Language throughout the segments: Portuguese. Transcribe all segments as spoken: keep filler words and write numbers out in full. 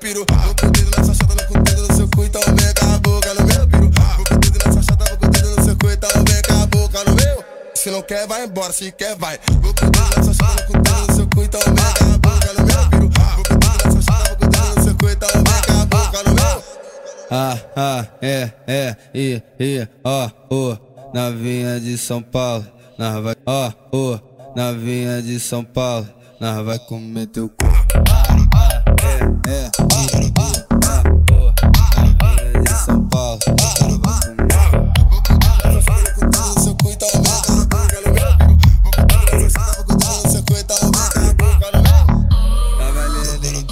piro. Vou com o dedo nessa chata, vou com o dedo no seu cu, então vem com a boca no meu piro. Vou com o dedo nessa chata, vou com o dedo no seu cu, então vem com a boca no meu. Se não quer, vai embora, se quer, vai. Vou com o dedo nessa chata, vou com o dedo no seu cu, então vem com a boca no meu piro. Vou com o dedo nessa chata, vou com o dedo no seu cu, então vem com a boca no meu. Ah, ah, é, é, e, e, ó, ô, novinha de São Paulo, nós vai, ó, ô, novinha de São Paulo, nós vai comer teu cu. Ah, ah, é, é, e, e, ó, ô, novinha de São Paulo, nós vai comer. Vou com o dedo nessa chata, vou com o dedo no seu cu, então vem com a boca no meu piro. Vou com o dedo nessa chata, vou com o dedo no seu cu, então vem com a boca no meu. Tá valendo, hein?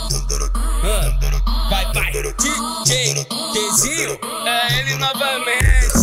Vai, vai, D J Tzinho, é ele novamente.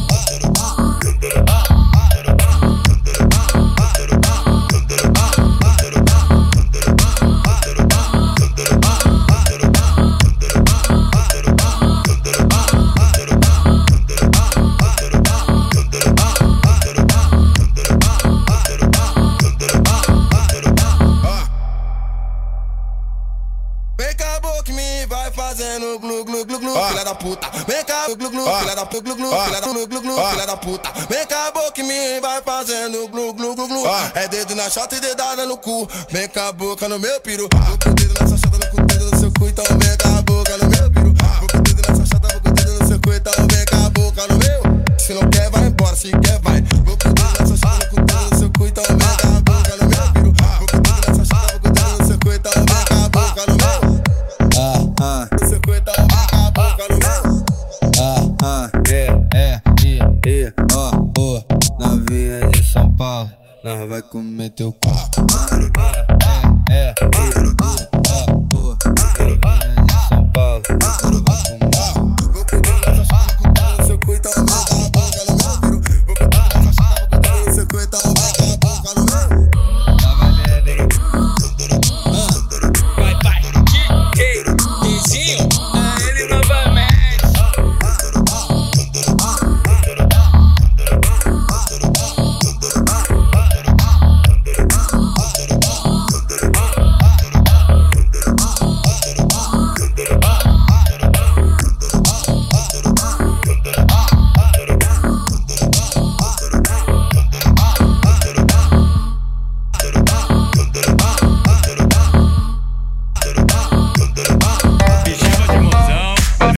Vem cá, boca em mim, vai fazendo glu glu glu glu, filha da puta. Vem cá, glu glu, filha da puta, glu glu, filha da glu glu, filha da puta. Vem cá, boca em mim, vai fazendo glu glu glu glu. É dedo na chota e dedada no cu. Vem com a boca no meu piro. Vou com o dedo nessa chota, vou com o dedo no seu cu, então vem com a boca no meu piro. Vou com o dedo nessa chota, vou com o dedo no seu cu, então vem com a boca no meu. Se não quer, vai embora, se quer, vai. Vou com o dedo nessa chota, vou com o dedo no seu cu, então vem com a boca no meu piro. Vou com o dedo nessa chota, vou com o dedo no seu cu, então vem com a boca no meu. Ah, ah, Você cuida a boca no meu. ah, ah, é, é, e, e, ó, ô, novinha de São Paulo, nós vai comer teu cu. É, é, e, e, ó, ô, novinha de São Paulo.